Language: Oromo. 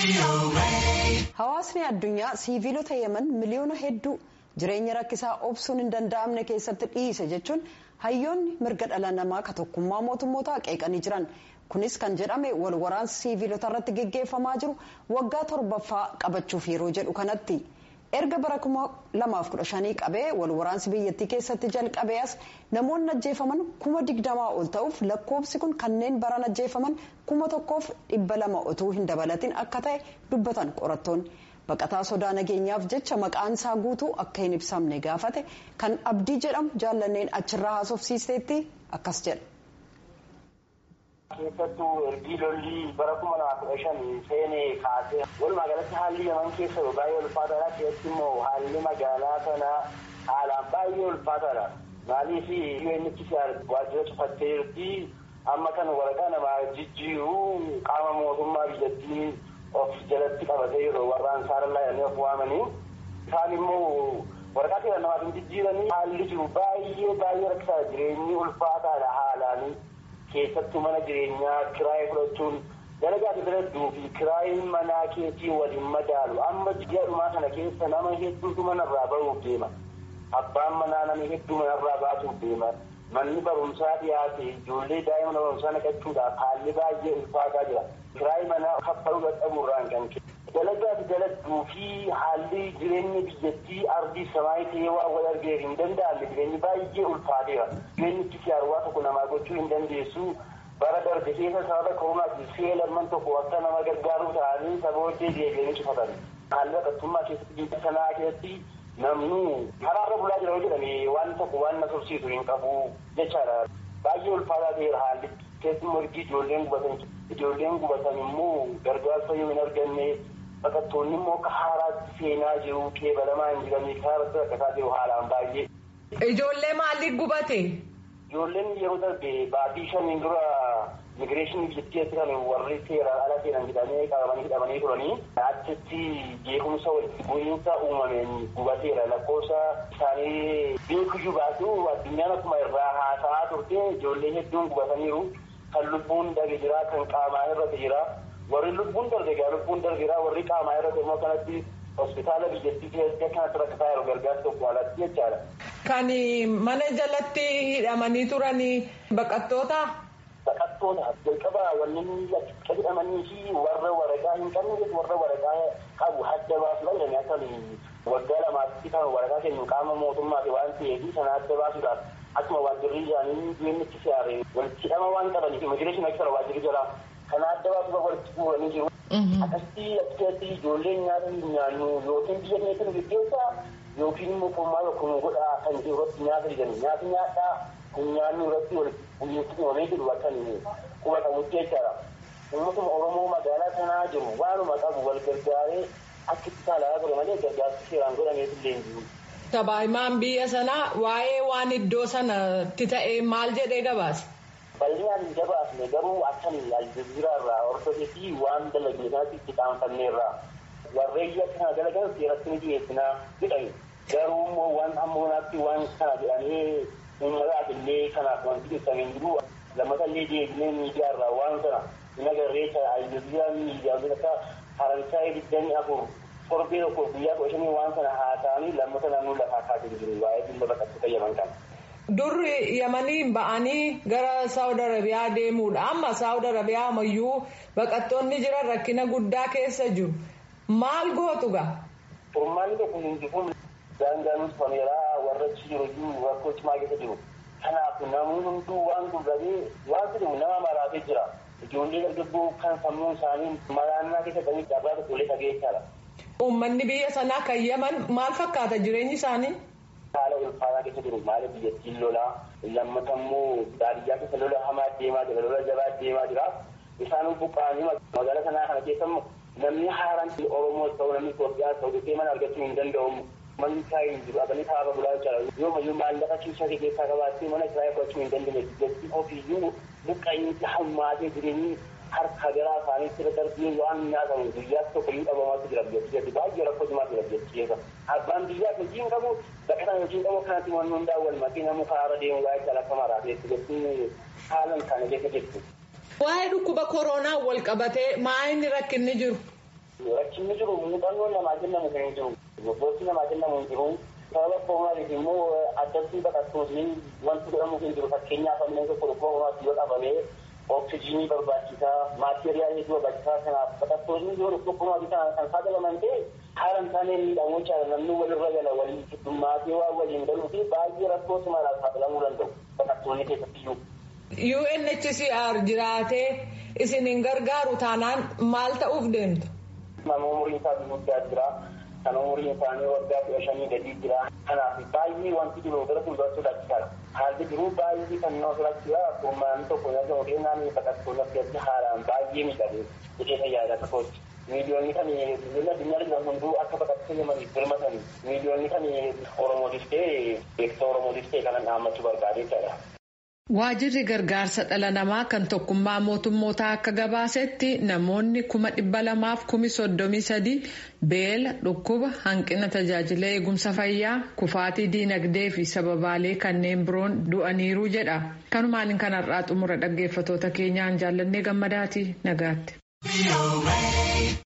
Hawaasni addunyaa siiviilota Yemen miliyoona hedduu jireenya rakkisaa obsuun hin danda'amne keessatti dhiise jechuun hayyoonni mirga dhala namaa ka tokkummaa mootummootaa qeeqanii jiran. Kunis kan jedhame wal waraansi siiviilota irratti geggeeffamaa jiru waggaa 7ffaa qabachuuf yeroo jedhu kanatti. Erga bara 2015 qabee wal waraansi biyyattii keessatti jalqabee as namoonni ajjeefaman 20,000 ol ta'uuf lakkoofsi kun kanneen baran ajjeefaman 1,200 utuu hin dabalatin akka ta'e dubbatan qorattoonni. Baqataa sodaa nageenyaaf jecha maqaan isaa guutuu akka hin ibsamne gaafate kan Abdii jedhamu jaallanneen achirraa haasofsiisteetti akkas jedha. keessattuu ergi lolli bara 2015 seenee kaasee walumaa galatti haalli Yemen keessa baay'ee ulfaataadha. keessatti immoo haalli magaalaa kanaa haalaan baay'ee ulfaataadha. Maaliif UNHCR waajjira cufattee jirti. Amma kan waraqaa namaa jijjiiruu qaama mootummaa biyyattii of jalatti qabatee yeroo warraan saarallaa jedhanii of waamanii isaan immoo waraqaa seera namaatiin jijjiiranii haalli jiru baay'ee rakkisaadha. Jireenyi ulfaataadha haalaanii. keessattuu mana jireenyaa kiraayee fudhachuun dalagaa dadhabduu fi kiraayiin manaa keetii waliin madaalu amma ji'a dhumaa kana keessa nama hedduutu manarraa bahuuf deema. Abbaan manaa nama hedduu manarraa baasuuf deema. Manni barumsaa dhiyaate ijoollee daa'ima barumsaa naqachuudhaaf haalli baay'ee ulfaataa jira. Kiraayii manaa kaffaluu dadhabuurraan kan ka'e. Dalagaa dadhabduu fi haalli jireenya biyyattii ardii samaayii ta'ee waa wal argee hin danda'amne jireenyi baay'ee ulfaateera. Jireenyi siyaarwaa tokko namaa gochuu hin dandeessu. Bara darbe keessa sababa koronaatiin si'ee lamman tokko akka nama gargaaruu ta'anii sabooddee deebi'anii cufatan. Haalli rakkatummaa keessatti biyya sanaa keessatti namni karaarra bulaa jira jedhamee waan tokko waan na tursiisu hin qabu jechaadha. Baay'ee ulfaataa ta'eera haalli. Keessumaa ergi ijoolleen gubatan immoo gargaarsa yoo hin arganne baqattoonni immoo akka haaraatti seenaa jiru qeebalamaa hin jiranii karaarratti rakkataa jiru haalaan baay'ee. Ijoollee maaliif gubate? Ijoolleen yeroo darbe baatii 5 dura immigireeshinii biyyattii kan warri seeraan ala seenan jedhamee qabamanii hidhamanii turanii achitti jeequmsa walitti bu'iinsa uumameen gubateera. Lakkoofsa isaanii beekuyyuu baatu addunyaan akkuma irraa haasa'aa turte ijoollee hedduun gubataniiru. Kan lubbuun darbe jira kan qaamaa irratti jira. Warri lubbuun darbeera warri qaamaa irratti immoo kanatti hospitaala biyyattii keessatti akkanatti rakkataa jiru gargaarsa tokko alatti jechaadha. Kan mana jalatti hidhamanii turanii baqattoota? Baqattoota jalqaba wanneen hidhamanii fi warra waraqaa hin qabne warra waraqaa qabu adda baasuudhaan jedhanii akka waggaa lamaatti kan waraqaa kennu qaama mootummaati waan ta'eef sana adda baasuudhaaf akkuma waajjirri isaanii deemnitti siyaare walitti hidhama waan qabaniif immigireeshinii akka waajjirri jala kana adda baasuudhaaf walitti bu'anii jiru. Akkasitti ijoolleen nyaata hin nyaannu yookiin biyya keessa gaggeessaa yookiin immoo qommaa yookiin godhaa kan jiru irratti nyaata jedhani nyaata nyaadhaa hin nyaannu irratti walitti uumamee jiru akka quba qabutti jechaadha. Uummatuma Oromoo magaalaa sanaa jiru waanuma qabu wal gargaaree akkitti saalaa ture malee gargaarsi seeraan godhameef illee hin jiru. Sabaahimaan biyya sanaa waa'ee waan iddoo sanatti ta'e maal jedhee gabaase? Bal'inaan hin gabaasne garuu akkan aljaziiraa irraa hordofee fi waan dalagee sanatti itti qaanfanneerraa warreen kana dalagan seeratti ni dhiyeessinaa jedhani. Garuu immoo waan ammonaatti waan kana jedhanii uummataaf illee kanaaf wanti ibsamee jiru lammata illee deebinee miidiyaa irraa waan sana hin agarree aljaziiraa miidiyaa akka Faransaay 24 torbee tokko guyyaa 15 waan sana haasa'anii lammata naannoo lafaa kaasee jiru waa'ee dhimma baqattoota Yemen kana. Durri Yemanii ba'anii gara Saawud Arabiyaa deemuudha. Amma Saawud Arabiyaa ammayyuu baqattoonni jiran rakkina guddaa keessa jiru. Maal gootu gaa? Furmaanni tokko hin jiru. Daangaan fameeraa warra jiru rakkoo cimaa keessa jiru. Kanaaf namoonni hunduu waan gurguranii waan jedhamu nama maraatee jira. Ijoollee dargaggoo kan sammuun isaanii maraannaa keessa qabanii dhaabaa tokkollee dhageessaadha. Uummanni biyya sanaa kan Yemen maal fakkaata jireenyi isaanii? Haala ulfaataa keessa jiru maali biyyattiin lolaa lammata immoo baadiyyaa keessa lola hamaa deemaa jira lola jabaa deemaa jira. Isaan buqqaanii magaalaa sanaa kana keessa namni haaraan Oromoo ta'uu namni Itoophiyaa ta'uu dhufee mana argachuu hin danda'u. Manni isaa hin jiru abanii taa'aa bulaa jira yoo mayyuu maallaqa keessa keessaa qabaattee mana isaa eeggachuu hin dandeenye biyyattiin ofiiyyuu buqqa'iinsi hammaatee jireenyi harka garaa isaaniitti irra darbee waan nyaatamu guyyaatti tokko hin dhabamaatu jira biyyattii baay'ee rakkoo cimaa jira biyyattii keessa. Abbaan biyyaa hojiin qabu baqataan hojiin qabu kanatti waan hundaa wal makee namuu karaarra deemu waa'ee calaqqa maraateetti jechuun haalan kana keessa jirtu. Waa'ee dhukkuba koronaa wal qabatee maa inni rakkinni jiru? Rakkinni jiru muuxannoo namaa kennamu hin jiru. Gosoonni namaa kennamu hin jiru. Sababa koomaaliif immoo addatti baqattoonni wanti godhamu hin jiru. Fakkeenyaaf ammoo tokko koomaatti yoo qabamee oksijiinii barbaachisaa maateriyaal barbaachisaa kanaaf baqattoonni yoo koomaatti kan saadaman ta'e haalan taanee miidhamuu caala namni walirra gala waliin heddummaatee waa waliin galuu fi baay'ee rakkoo cimaadhaan saaxilamuu danda'u baqattoonni keessattiyyuu. UNHCR jiraatee isin hin gargaaru taanaan maal ta'uuf deemtu? Nama umuriin isaa guddaa jira. Kan umuriin isaanii waggaa 15 gadi jira. Kanaaf baay'ee wanti jiru gara fuulduraatti sodaachisaadha. Haalli jiru baay'ee kan nama sodaachisaa akkuma tokko nyaata naannoo baqattoonni akkatti haalaan baay'ee miidhagee jedhee fayyadaa tokkotti. Miiliyoonni kan addunyaa irra hunduu akka baqattee yamaniif birmatanii miiliyoonni kan Oromootis ta'e beeksisa Oromootis ta'e kanan dhaammachuu barbaadee jira. Waajirri gargaarsa dhala namaa kan tokkummaa mootummootaa akka gabaasetti namoonni 233,000 beela dhukkuba hanqina tajaajila eegumsa fayyaa kufaatii diinagdee fi sababaalee kanneen biroon du'aniiru jedha. Kanumaan kanarraa xumura dhaggeeffatoota keenyaan jaallannee gammadaati nagaatti.